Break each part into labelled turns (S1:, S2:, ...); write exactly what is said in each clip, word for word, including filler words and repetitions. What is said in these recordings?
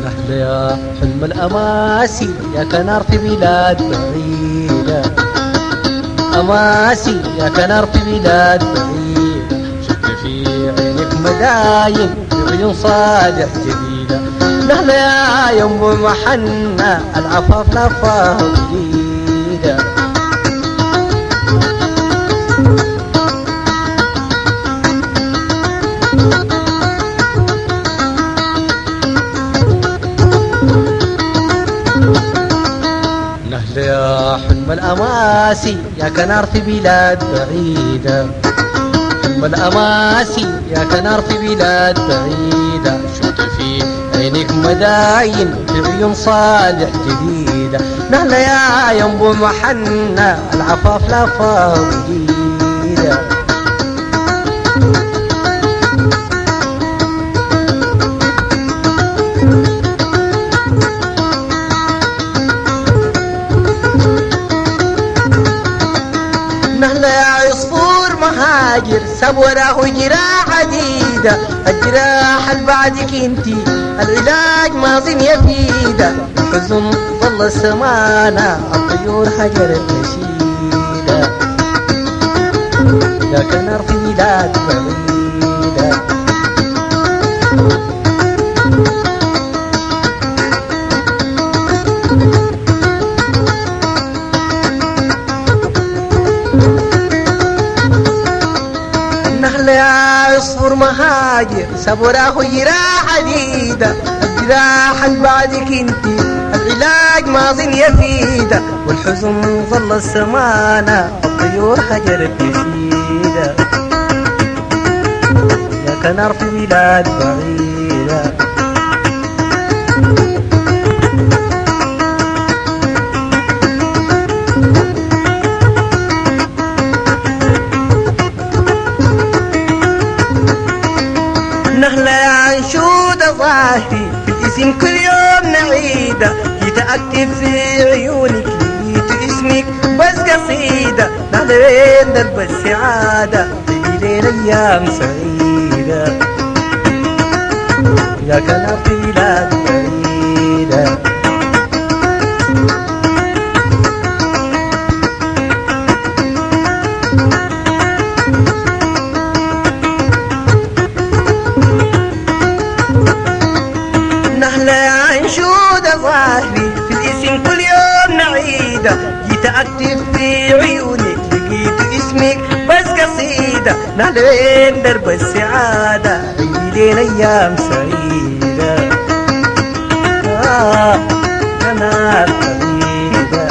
S1: أهلا يا حلم الأماسي يا كنار في بلاد بعيدة، أماسي يا كنار في بلاد بعيدة، شفت في عينك مداين في عيون صالح جديدة. نهلا يا يم محنة العفاف لفاه جديدة. نهلا يا حلم الأماسي يا كنار في بلاد بعيدة، حلم الأماسي يا كنار في بلاد بعيدة، شفت في عينك مداين في عيون صالح جديدة. نهلا يا ينبو محنة العفاف لفاه جديدة. نهلا يا عصفور مهاجر ساب وراه جراح عديدة، الجراح اللي بعدك انتي العلاج ماضي يفيدة، الحزن ظل السمانة الطيور حجرت نشيدة، يا كنار في بلاد بعيدة. نهلا يا عصفور مهاجر ساب وراه جراح عديدة، الجراح اللي بعدك انتي العلاج ماضي يفيدة، والحزن ظل السمانة الطيور حجرت نشيدة، يا كنار في بلاد بعيدة. نهلا يا عنشود ظاهري في الاسم كل يوم نعيدة، جيت اكتب في عيونك لقيت اسمك بس قصيدة. نهلا وين درب السعادة في ليل ايام سعيدة، يا كنار في بلاد بعيدة. نهلا يا عنشود ظاهري في الاسم كل يوم نعيدة، جيت اكتب في عيونك لقيت اسمك بس قصيدة. نهلا وين درب السعادة عيدين ايام سعيدة، آه كنار بعيدة.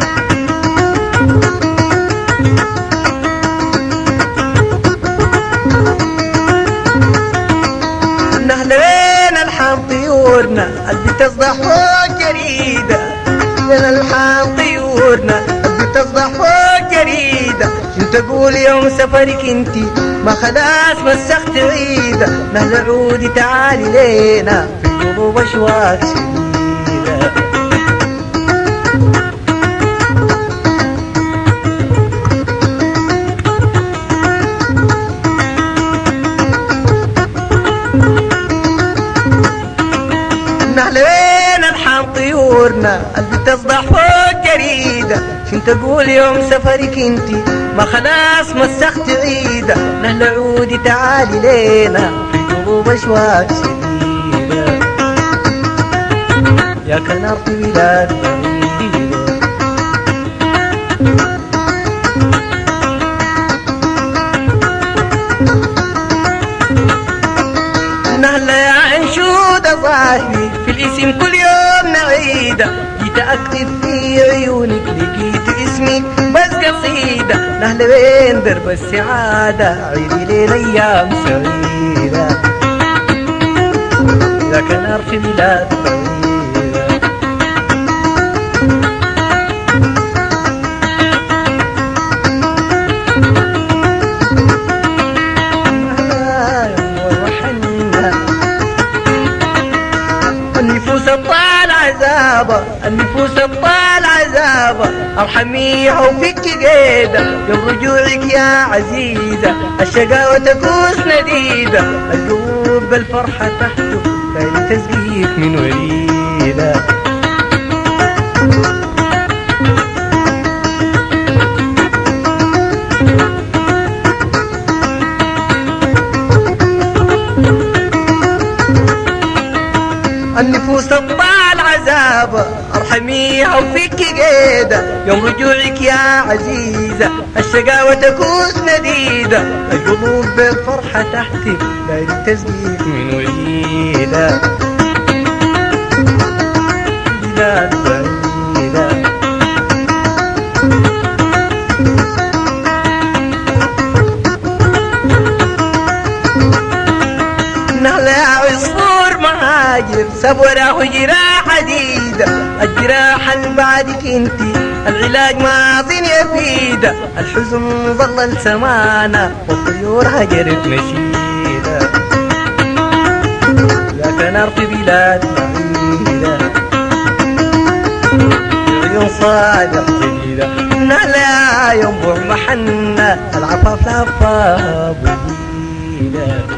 S1: نهلا وين الحام طيورنا اللي تصدح فوق جريدة، وين الحام طيورنا اللي تصدح فوق جريدة، شنو تقول يوم سفرك انتي ما خلاص مسخت عيدة. نهلا عودي تعالي لينا في القلوب اشواق شديدة، نهلا وين الحام طيورنا اللي تصدح فوق جريدة، شنو تقول يوم سفرك انتي ما خلاص مسخت عيدة. نهلا عودي تعالي لينا في قلوب اشواق شديدة، يا كنار في بلاد بعيدة. نهلا يا عنشود ظاهري في الاسم كل يوم نعيدة، جيت اكتب في عيونك لقيت اسمك بس قصيدة. نهلا وين درب السعادة عيدي ليل ايام سعيدة، يا كنار في بلاد بعيدة. النفوس الطال عذابة، النفوس الطال عذابة، ارحميها وفكي قيدة يوم رجوعك يا عزيزة الشقاوة تكوس نديدة القلوب بالفرحة تحته كان تسقيك من وريدة النفوس الطال عذابة ارحميها وفكي قيدة يوم رجوعك يا عزيزة الشقاوة تكوس نديدة القلوب بالفرحة تحتي لا تسقيك من وريدة بلاد بعيدة نهلا عصفور مهاجر ساب وراه جراح حديدة الجراح اللي بعدك انتي العلاج ما ظن يفيدة الحزن ظل سمانة والطيور هجرت نشيدة لا نار في بلاد بعيدة عيون صادق جديدة نهلا ينبع محنة العفاف لفاف وجيدة